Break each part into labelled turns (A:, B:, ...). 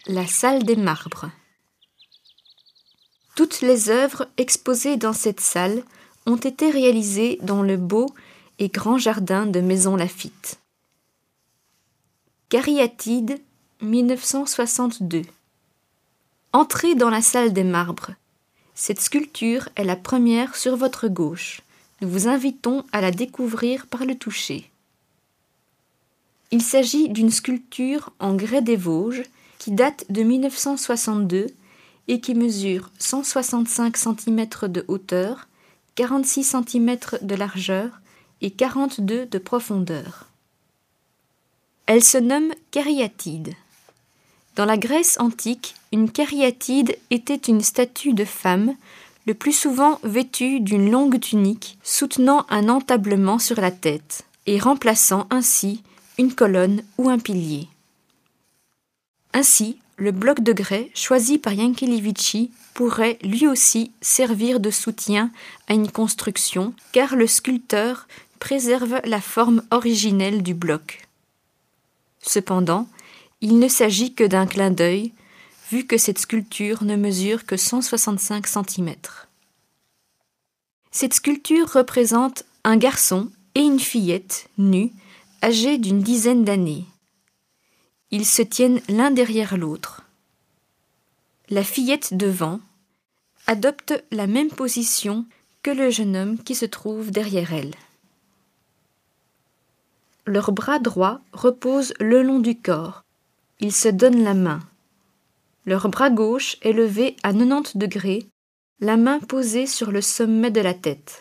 A: La salle des marbres. Toutes les œuvres exposées dans cette salle ont été réalisées dans le beau et grand jardin de Maisons Laffitte. Cariatide, 1962. Entrez dans la salle des marbres. Cette sculpture est la première sur votre gauche. Nous vous invitons à la découvrir par le toucher. Il s'agit d'une sculpture en grès des Vosges qui date de 1962 et qui mesure 165 cm de hauteur, 46 cm de largeur et 42 de profondeur. Elle se nomme cariatide. Dans la Grèce antique, une cariatide était une statue de femme, le plus souvent vêtue d'une longue tunique, soutenant un entablement sur la tête et remplaçant ainsi une colonne ou un pilier. Ainsi, le bloc de grès choisi par Yankelevitchi pourrait lui aussi servir de soutien à une construction, car le sculpteur préserve la forme originelle du bloc. Cependant, il ne s'agit que d'un clin d'œil, vu que cette sculpture ne mesure que 165 cm. Cette sculpture représente un garçon et une fillette nus, âgés d'une dizaine d'années. Ils se tiennent l'un derrière l'autre. La fillette devant adopte la même position que le jeune homme qui se trouve derrière elle. Leurs bras droits reposent le long du corps. Ils se donnent la main. Leur bras gauche est levé à 90 degrés, la main posée sur le sommet de la tête.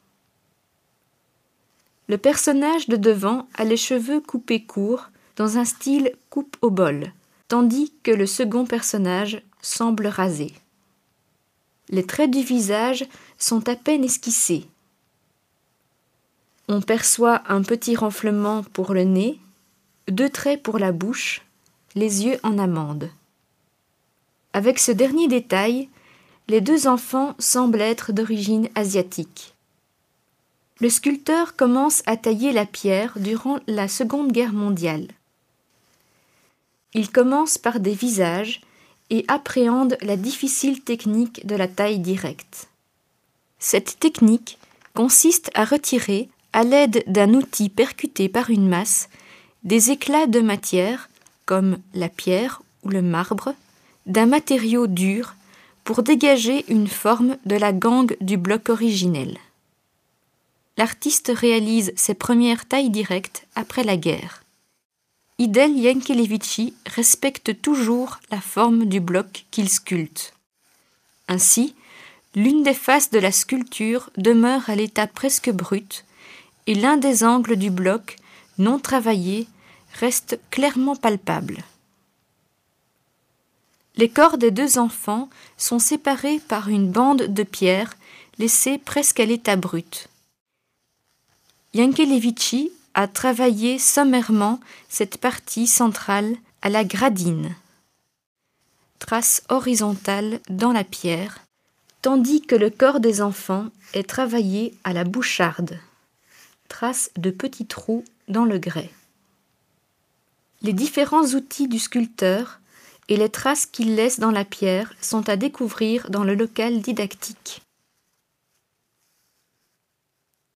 A: Le personnage de devant a les cheveux coupés courts dans un style coupe au bol, tandis que le second personnage semble rasé. Les traits du visage sont à peine esquissés. On perçoit un petit renflement pour le nez, 2 traits pour la bouche, les yeux en amande. Avec ce dernier détail, les 2 enfants semblent être d'origine asiatique. Le sculpteur commence à tailler la pierre durant la Seconde Guerre mondiale. Il commence par des visages et appréhende la difficile technique de la taille directe. Cette technique consiste à retirer, à l'aide d'un outil percuté par une masse, des éclats de matière, comme la pierre ou le marbre, d'un matériau dur pour dégager une forme de la gangue du bloc originel. L'artiste réalise ses premières tailles directes après la guerre. Idel Yankelevitchi respecte toujours la forme du bloc qu'il sculpte. Ainsi, l'une des faces de la sculpture demeure à l'état presque brut et l'un des angles du bloc, non travaillé, reste clairement palpable. Les corps des 2 enfants sont séparés par une bande de pierre laissée presque à l'état brut. Yankelevitchi a travaillé sommairement cette partie centrale à la gradine, trace horizontale dans la pierre, tandis que le corps des enfants est travaillé à la boucharde, trace de petits trous dans le grès. Les différents outils du sculpteur et les traces qu'il laisse dans la pierre sont à découvrir dans le local didactique.